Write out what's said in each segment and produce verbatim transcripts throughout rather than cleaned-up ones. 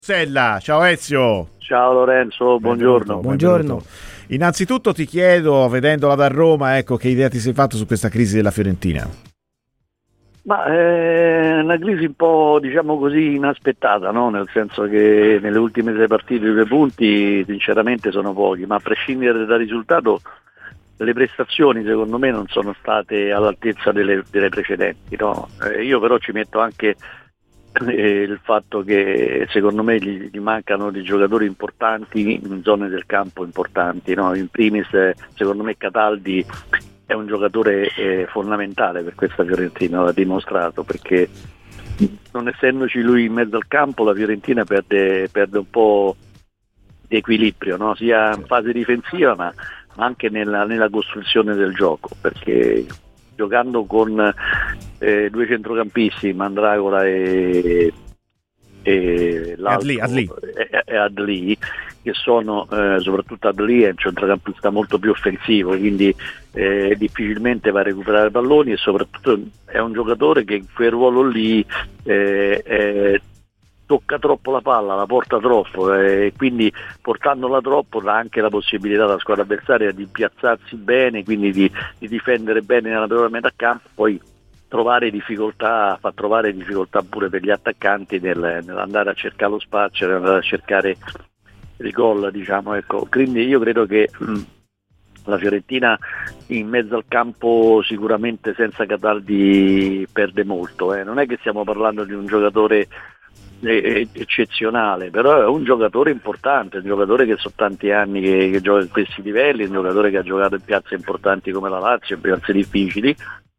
Sella, ciao Ezio. Ciao Lorenzo, buongiorno. Buongiorno. Innanzitutto ti chiedo, vedendola da Roma, ecco, che idea ti sei fatto su questa crisi della Fiorentina? Ma è una crisi un po', diciamo così, inaspettata, no? Nel senso che nelle ultime sei partite due punti sinceramente sono pochi, ma a prescindere dal risultato le prestazioni secondo me non sono state all'altezza delle, delle precedenti, no? Eh, io però ci metto anche eh, il fatto che secondo me gli, gli mancano dei giocatori importanti in zone del campo importanti, no? In primis eh, secondo me Cataldi è un giocatore eh, fondamentale per questa Fiorentina, l'ha dimostrato, perché non essendoci lui in mezzo al campo la Fiorentina perde, perde un po' di equilibrio, no? Sia in fase difensiva ma, ma anche nella, nella costruzione del gioco, perché giocando con eh, due centrocampisti, Mandragora e, e l'altro Adli, Adli. E, e Adli, che sono eh, soprattutto Adli è un centrocampista molto più offensivo, quindi eh, difficilmente va a recuperare palloni e soprattutto è un giocatore che in quel ruolo lì eh, eh, tocca troppo la palla, la porta troppo e eh, quindi portandola troppo dà anche la possibilità alla squadra avversaria di piazzarsi bene, quindi di, di difendere bene nella propria metà campo, poi trovare difficoltà, fa trovare difficoltà pure per gli attaccanti nel, nell'andare a cercare lo spazio, nell'andare a cercare il gol, diciamo, ecco. Quindi io credo che mh, la Fiorentina in mezzo al campo sicuramente senza Cataldi perde molto, eh. Non è che stiamo parlando di un giocatore eccezionale, però è un giocatore importante, un giocatore che sono tanti anni che, che gioca in questi livelli, un giocatore che ha giocato in piazze importanti come la Lazio, in piazze difficili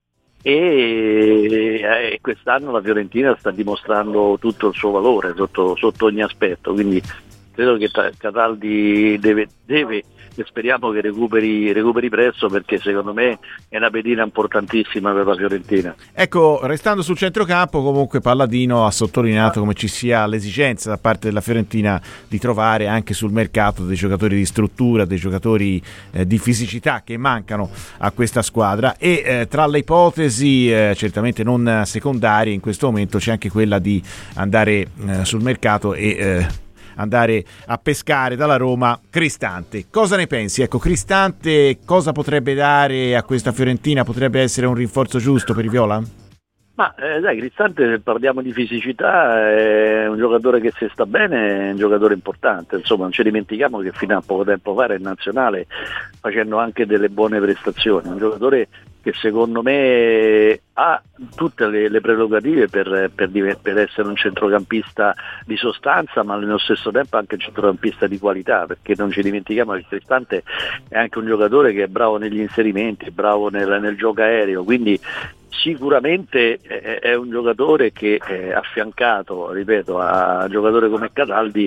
e, e quest'anno la Fiorentina sta dimostrando tutto il suo valore sotto, sotto ogni aspetto, quindi credo che Cataldi deve, deve e speriamo che recuperi, recuperi presto, perché secondo me è una pedina importantissima per la Fiorentina. Ecco, restando sul centrocampo, comunque Palladino ha sottolineato come ci sia l'esigenza da parte della Fiorentina di trovare anche sul mercato dei giocatori di struttura, dei giocatori eh, di fisicità che mancano a questa squadra e eh, tra le ipotesi eh, certamente non secondarie in questo momento c'è anche quella di andare eh, sul mercato e eh, andare a pescare dalla Roma Cristante. Cosa ne pensi? Ecco, Cristante cosa potrebbe dare a questa Fiorentina? Potrebbe essere un rinforzo giusto per i viola? Ma eh, dai, Cristante, se parliamo di fisicità, è un giocatore che se sta bene è un giocatore importante, insomma non ci dimentichiamo che fino a poco tempo fa era in nazionale facendo anche delle buone prestazioni, un giocatore che secondo me ha tutte le, le prerogative per, per, per essere un centrocampista di sostanza, ma nello stesso tempo anche un centrocampista di qualità, perché non ci dimentichiamo che Cristante è anche un giocatore che è bravo negli inserimenti, è bravo nel, nel gioco aereo, quindi sicuramente è, è un giocatore che è affiancato, ripeto, a un giocatore come Cataldi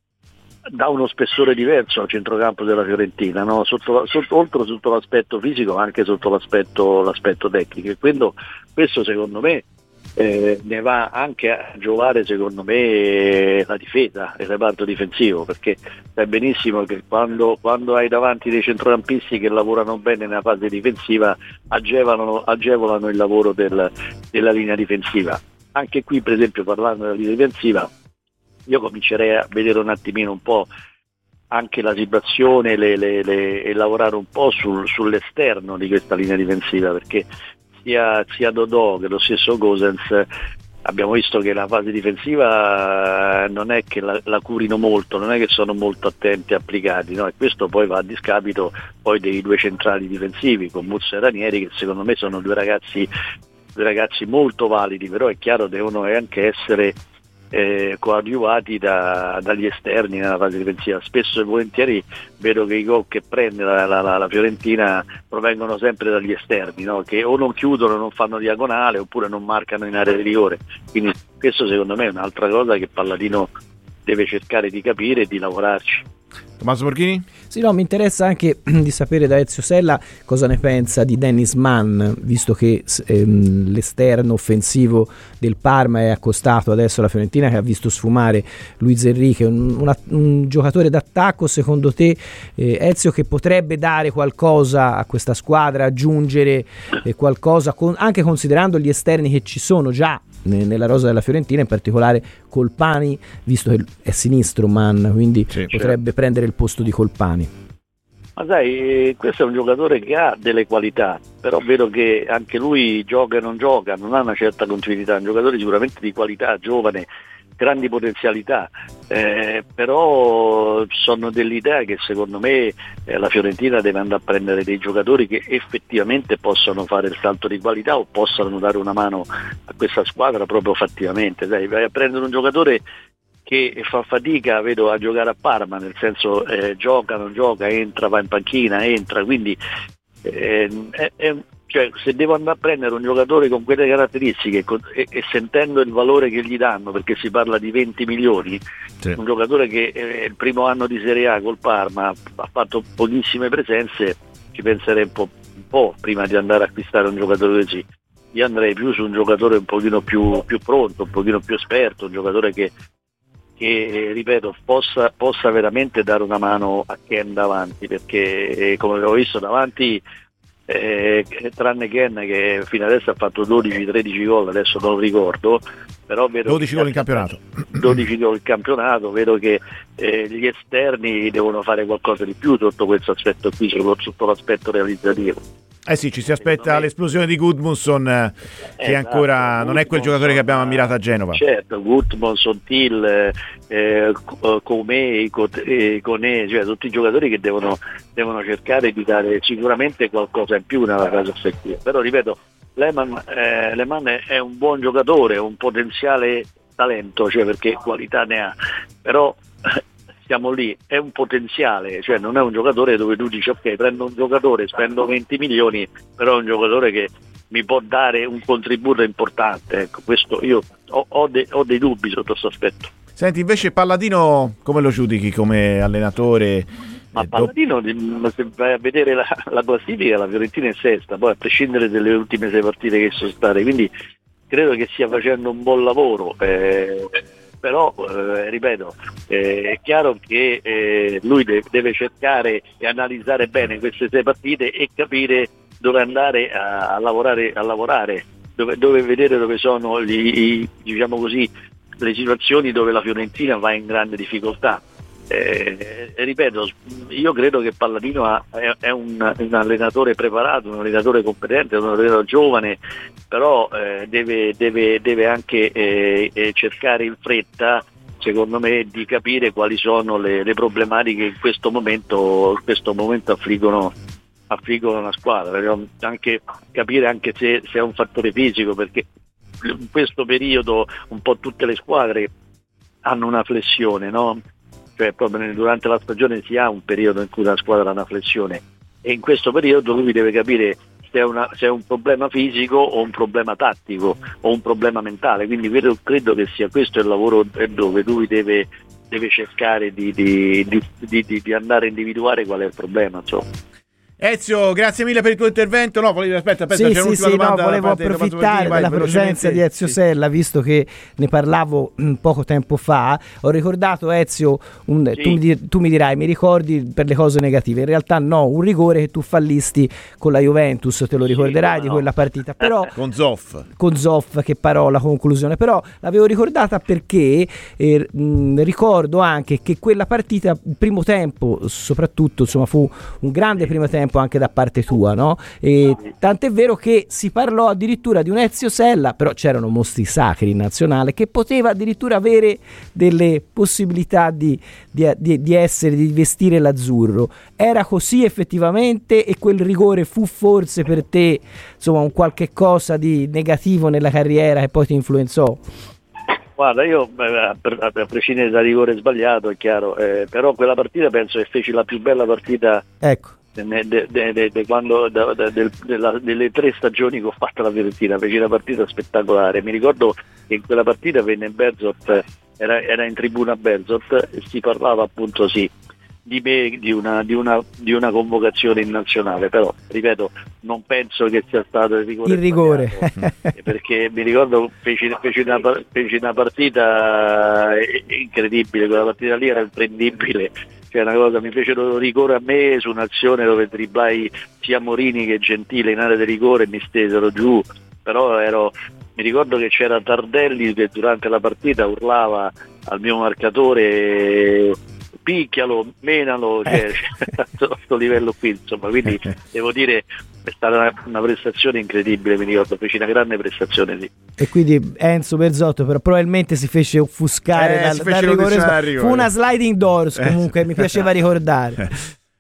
dà uno spessore diverso al centrocampo della Fiorentina, no? sotto, sotto, oltre sotto l'aspetto fisico ma anche sotto l'aspetto, l'aspetto tecnico, e quindi questo secondo me eh, ne va anche a giovare secondo me la difesa, il reparto difensivo, perché sai benissimo che quando, quando hai davanti dei centrocampisti che lavorano bene nella fase difensiva agevolano, agevolano il lavoro del, della linea difensiva. Anche qui per esempio parlando della linea difensiva io comincerei a vedere un attimino un po' anche la situazione le, le, le, e lavorare un po' sul, sull'esterno di questa linea difensiva, perché sia, sia Dodò che lo stesso Gosens abbiamo visto che la fase difensiva non è che la, la curino molto, non è che sono molto attenti e applicati, no? E questo poi va a discapito poi dei due centrali difensivi con Muzzo e Ranieri, che secondo me sono due ragazzi, due ragazzi molto validi, però è chiaro devono anche essere Eh, coadiuvati da, dagli esterni nella fase difensiva. Spesso e volentieri vedo che i gol che prende la, la, la, la Fiorentina provengono sempre dagli esterni, no? Che o non chiudono, non fanno diagonale oppure non marcano in area di rigore, quindi questo secondo me è un'altra cosa che Palladino deve cercare di capire e di lavorarci. Tommaso Borghini? Sì, no, mi interessa anche di sapere da Ezio Sella cosa ne pensa di Dennis Mann, visto che ehm, l'esterno offensivo del Parma è accostato adesso alla Fiorentina, che ha visto sfumare Luis Enrique, un, una, un giocatore d'attacco secondo te, eh, Ezio, che potrebbe dare qualcosa a questa squadra, aggiungere eh, qualcosa, con, anche considerando gli esterni che ci sono già nella rosa della Fiorentina, in particolare Colpani, visto che è sinistro Man, quindi sì, potrebbe certo. prendere il posto di Colpani. Ma sai, questo è un giocatore che ha delle qualità, però vedo che anche lui gioca e non gioca, non ha una certa continuità, è un giocatore sicuramente di qualità, giovane, grandi potenzialità, eh, però sono dell'idea che secondo me eh, la Fiorentina deve andare a prendere dei giocatori che effettivamente possano fare il salto di qualità o possano dare una mano a questa squadra proprio fattivamente. Dai, vai a prendere un giocatore che fa fatica, vedo, a giocare a Parma, nel senso eh, gioca, non gioca, entra, va in panchina, entra, quindi eh, è, è, cioè, se devo andare a prendere un giocatore con quelle caratteristiche con, e, e sentendo il valore che gli danno, perché si parla di venti milioni, sì. un giocatore che è il primo anno di Serie A col Parma, ha fatto pochissime presenze, ci penserei un po', un po' prima di andare a acquistare un giocatore così. Io andrei più su un giocatore un pochino più, più pronto, un pochino più esperto, un giocatore che che ripeto possa, possa veramente dare una mano a Ken davanti, perché come avevo visto davanti eh, tranne Ken che fino adesso ha fatto dodici tredici gol, adesso non lo ricordo, però vedo dodici gol in campionato dodici gol in campionato, vedo che eh, gli esterni devono fare qualcosa di più sotto questo aspetto qui, sotto l'aspetto realizzativo. Eh sì, ci si aspetta l'esplosione di Gudmundsson, eh, che esatto, ancora non è quel giocatore che abbiamo ammirato a Genova. Certo, Gudmundsson, Till, eh, Comei, Conè, cioè tutti i giocatori che devono, devono cercare di dare sicuramente qualcosa in più nella casa effettiva. Però ripeto, Lehmann, eh, Lehmann è un buon giocatore, un potenziale talento, cioè perché qualità ne ha, però siamo lì, è un potenziale, cioè non è un giocatore dove tu dici ok, prendo un giocatore, spendo venti milioni, però è un giocatore che mi può dare un contributo importante, ecco, questo io ho, ho, de, ho dei dubbi sotto questo aspetto. Senti, invece Palladino come lo giudichi come allenatore? Ma Palladino, se vai a vedere la, la classifica, la Fiorentina è sesta, poi a prescindere dalle ultime sei partite che sono state, quindi credo che stia facendo un buon lavoro, eh, però eh, ripeto, eh, è chiaro che eh, lui deve, deve cercare e analizzare bene queste sei partite e capire dove andare a, a lavorare, a lavorare dove, dove vedere dove sono gli, i, diciamo così, le situazioni dove la Fiorentina va in grande difficoltà. Eh, ripeto, io credo che Palladino ha, è, è un, un allenatore preparato, un allenatore competente, un allenatore giovane, però eh, deve, deve, deve anche eh, eh, cercare in fretta, secondo me, di capire quali sono le, le problematiche che in questo momento, in questo momento affliggono, affliggono una squadra, anche capire anche se, se è un fattore fisico, perché in questo periodo un po' tutte le squadre hanno una flessione, no? Cioè proprio durante la stagione si ha un periodo in cui la squadra ha una flessione e in questo periodo lui deve capire se è, una, se è un problema fisico o un problema tattico o un problema mentale, quindi credo, credo che sia questo il lavoro dove lui deve, deve cercare di, di, di, di, di andare a individuare qual è il problema, insomma. Ezio, grazie mille per il tuo intervento. No, volevo, aspetta, aspetta, sì, c'è sì, un'ultima sì, domanda. No, volevo approfittare della presenza di Ezio sì. Sella, visto che ne parlavo mh, poco tempo fa. Ho ricordato, Ezio, un, sì. tu, mi, tu mi dirai, mi ricordi per le cose negative. In realtà no, un rigore che tu fallisti con la Juventus, te lo ricorderai sì, di no. quella partita. Però con Zoff. Con Zoff, che parola, conclusione. Però l'avevo ricordata perché eh, mh, ricordo anche che quella partita, il primo tempo, soprattutto, insomma, fu un grande primo tempo anche da parte tua, no? E tant'è vero che si parlò addirittura di un Ezio Sella, però c'erano mostri sacri in nazionale, che poteva addirittura avere delle possibilità di, di, di, di essere, di vestire l'azzurro. Era così effettivamente e quel rigore fu forse per te, insomma, un qualche cosa di negativo nella carriera che poi ti influenzò? Guarda, io a prescindere dal rigore sbagliato, è chiaro, eh, però quella partita penso che feci la più bella partita, ecco, de, de, de, de quando, de, de, de, de la, delle tre stagioni che ho fatto la Fiorentina. Feci una partita spettacolare. Mi ricordo che in quella partita venne Berzot, era, era in tribuna Berzot e si parlava appunto sì di me, di una, di una, di una convocazione in nazionale, però ripeto, non penso che sia stato il rigore, il rigore. Perché mi ricordo feci, feci, una, feci una partita incredibile, quella partita lì era imprendibile, cioè una cosa, mi fecero rigore a me su un'azione dove driblai sia Morini che Gentile in area di rigore e mi stesero giù, però ero mi ricordo che c'era Tardelli che durante la partita urlava al mio marcatore picchialo, menalo, cioè, a questo livello qui, insomma, quindi devo dire è stata una, una prestazione incredibile, mi ricordo, fece una grande prestazione, sì. E quindi Enzo Berzotto però probabilmente si fece offuscare eh, dal, si fece dal rigore, rigore. Fu una sliding doors, comunque, eh. mi piaceva ricordare.